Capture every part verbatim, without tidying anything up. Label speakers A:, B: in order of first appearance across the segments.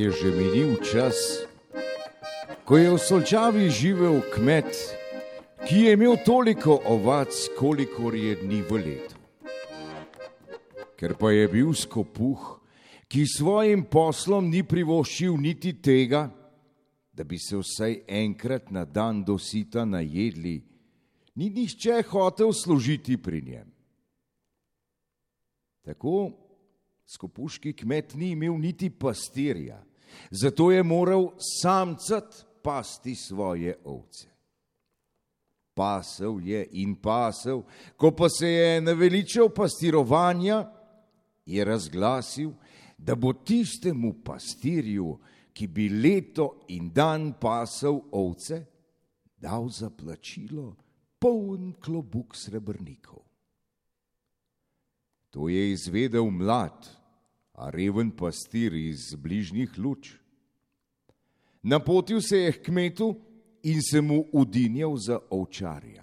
A: je že minil čas, ko je v Solčavi živel kmet, ki je imel toliko ovac, kolikor je dni v letu. Ker pa je bil skopuh, ki svojim poslom ni privoščil niti tega, da bi se vsaj enkrat na dan do sita najedli, ni nihče hotel služiti pri njem. Tako skopuški kmet ni imel niti pastirja, zato je moral samcat pasti svoje ovce. Pasel je in pasel, ko pa se je naveličal pastirovanja, je razglasil, da bo tistemu pastirju, ki bi leto in dan pasel ovce, dal za plačilo poln klobuk srebrnikov. To je izvedel mlad, a reven pastir iz bližnjih Luč. Napotil se je k kmetu in se mu udinjal za ovčarja.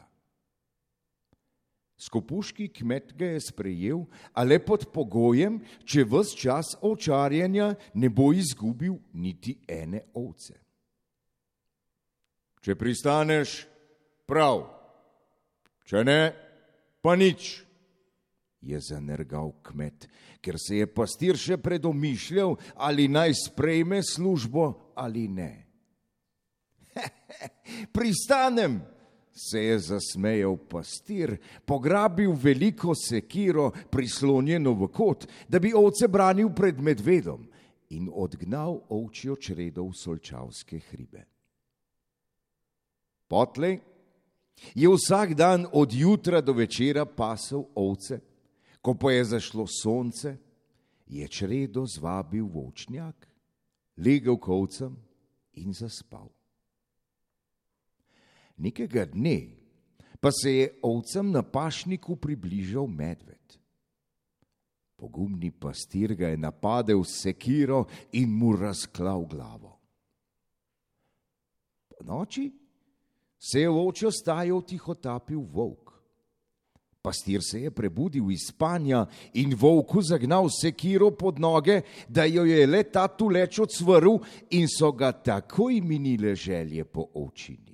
A: Skopuški kmet ga je sprejel, a le pod pogojem, če ves čas ovčarjenja ne bo izgubil niti ene ovce. Če pristaneš, prav, če ne, pa nič, je zanergal kmet, ker se je pastir še predomišljal, ali naj sprejme službo ali ne. Pristanem, se je zasmejal pastir, pograbil veliko sekiro, prislonjeno v kot, da bi ovce branil pred medvedom, in odgnal ovčjo čredo v solčavske hribe. Potlej je vsak dan od jutra do večera pasel ovce, ko pa je zašlo sonce, je čredo zvabil v ovčnjak, legel k ovcam in zaspal. Nekega dne pa se je ovcam na pašniku približal medved. Pogumni pastir ga je napadel s sekiro in mu razklal glavo. Po noči se je v ovčjo stajo tihotapil volk. Pastir se je prebudil iz spanja in volku zagnal sekiro pod noge, da jo je le ta tuleč odsvrl in so ga takoj minile želje po ovčini.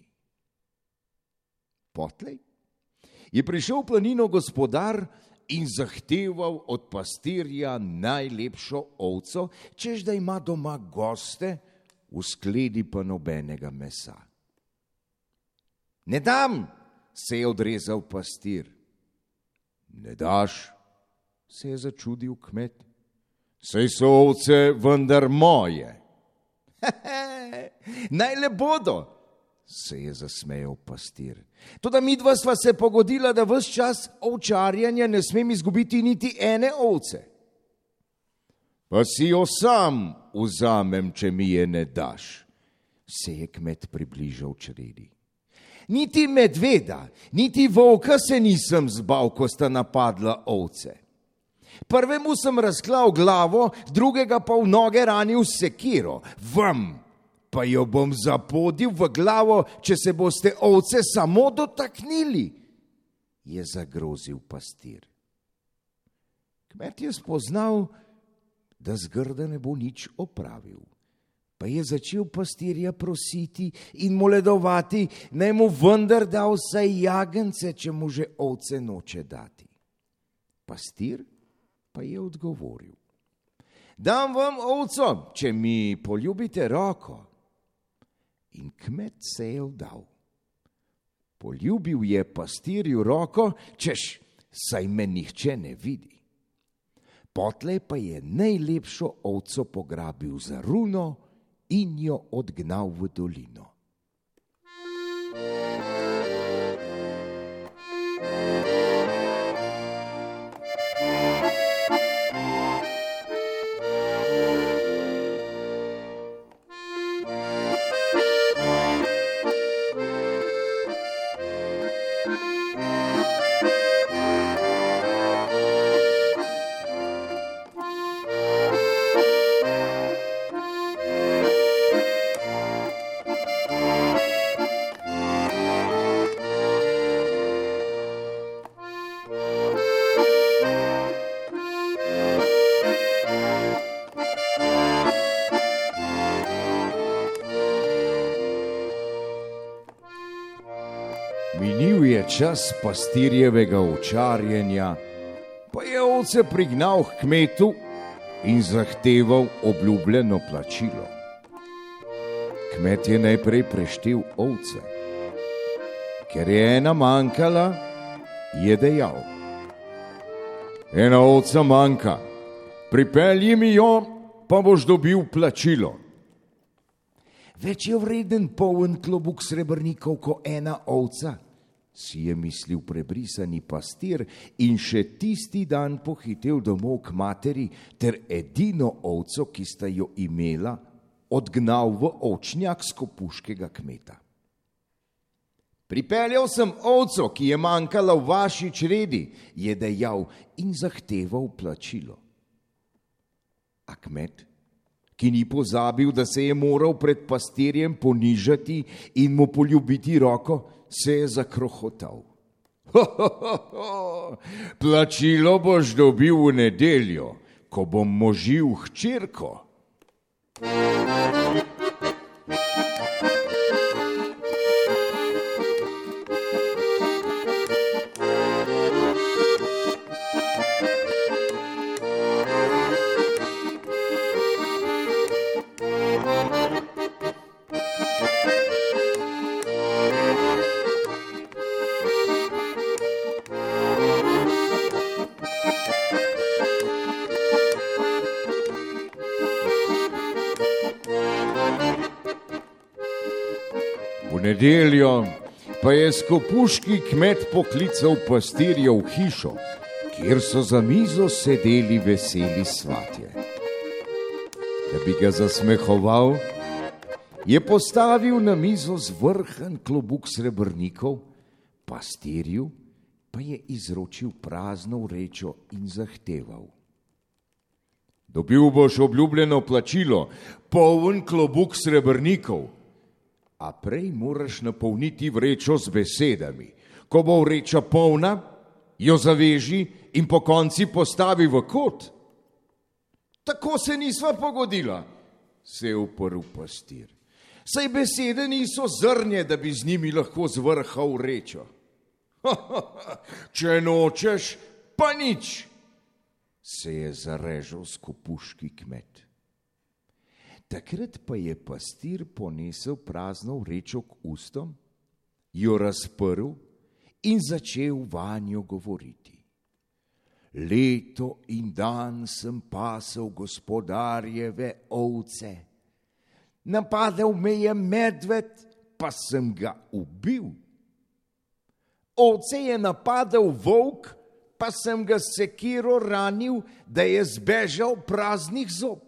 A: Potlej je prišel v planino gospodar in zahteval od pastirja najlepšo ovco, češ da ima doma goste, v skledi pa nobenega mesa. Ne dam, se je odrezal pastir. Ne daš, se je začudil kmet. Saj so ovce vendar moje. Naj le bodo, se je zasmejal pastir. Toda midva sva se pogodila, da ves čas ovčarjenja ne smem izgubiti niti ene ovce. Pa si jo sam vzamem, če mi je ne daš, se je kmet približal čredi. Niti medveda, niti volka se nisem zbal, ko sta napadla ovce. Prvemu sem razklal glavo, drugega pa v noge ranil s sekiro. Vam pa jo bom zapodil v glavo, če se boste ovce samo dotaknili, je zagrozil pastir. Kmet je spoznal, da zgrda ne bo nič opravil, pa je začel pastirja prositi in moledovati, naj mu vendar da vsaj jagence, če mu že ovce noče dati. Pastir pa je odgovoril: dam vam ovco, če mi poljubite roko. In kmet se je vdal. Poljubil je pastirju roko, češ, saj me nihče ne vidi. Potlej pa je najlepšo ovco pograbil za runo in jo odgnal v dolino. Minil je čas pastirjevega ovčarjenja, pa je ovce prignal k kmetu in zahteval obljubljeno plačilo. Kmet je najprej preštel ovce. Ker je ena manjkala, je dejal: ena ovca manjka, pripelji mi jo, pa boš dobil plačilo. Več je vreden poln klobuk srebrnikov ko ena ovca, si je mislil prebrisani pastir in še tisti dan pohitel domov k materi ter edino ovco, ki sta jo imela, odgnal v ovčnjak skopuškega kmeta. Pripeljal sem ovco, ki je manjkala v vaši čredi, je dejal in zahteval plačilo. A kmet, ki ni pozabil, da se je moral pred pastirjem ponižati in mu poljubiti roko, se je zakrohotal. Ho, ho, ho, ho. Plačilo boš dobil v nedeljo, ko bom možil hčerko. V nedeljo pa je skopuški kmet poklical pastirja v hišo, kjer so za mizo sedeli veseli svatje. Da bi ga zasmehoval, je postavil na mizo zvrhan klobuk srebrnikov, pastirju pa je izročil prazno vrečo in zahteval: dobil boš obljubljeno plačilo, poln klobuk srebrnikov, a prej moraš napolniti vrečo z besedami. Ko bo vreča polna, jo zaveži in po konci postavi v kot. Tako se nisva pogodila, se je uprl pastir. Saj besede niso zrnje, da bi z njimi lahko zvrhal vrečo. Če nočeš, pa nič, se je zarežal skopuški kmet. Takrat pa je pastir ponesel prazno vrečo k ustom, jo razprl in začel vanjo govoriti. Leto in dan sem pasel gospodarjeve ovce. Napadel me je medved, pa sem ga ubil. Ovce je napadel volk, pa sem ga s sekiro ranil, da je zbežal praznih zob.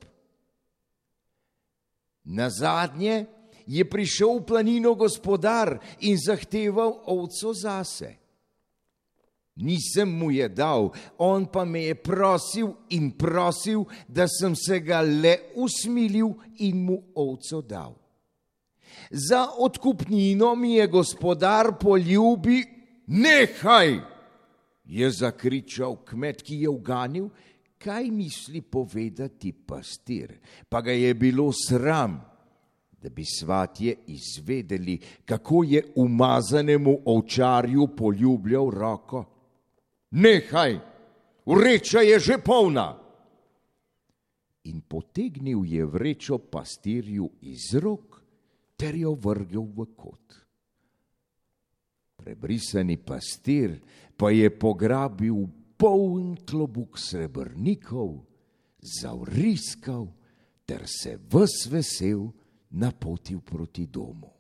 A: Nazadnje je prišel v planino gospodar in zahteval ovco zase. Nisem mu je dal, on pa me je prosil in prosil, da sem se ga le usmilil in mu ovco dal. Za odkupnino mi je gospodar poljubil. Nehaj, je zakričal kmet, ki je uganil, kaj misli povedati pastir, pa ga je bilo sram, da bi svatje izvedeli, kako je umazanemu ovčarju poljubljal roko. Nehaj, vreča je že polna. In potegnil je vrečo pastirju iz rok ter jo vrgel v kot. Prebrisani pastir pa je pograbil poln klobuk srebrnikov, zavriskal ter se ves vesel napotil proti domu.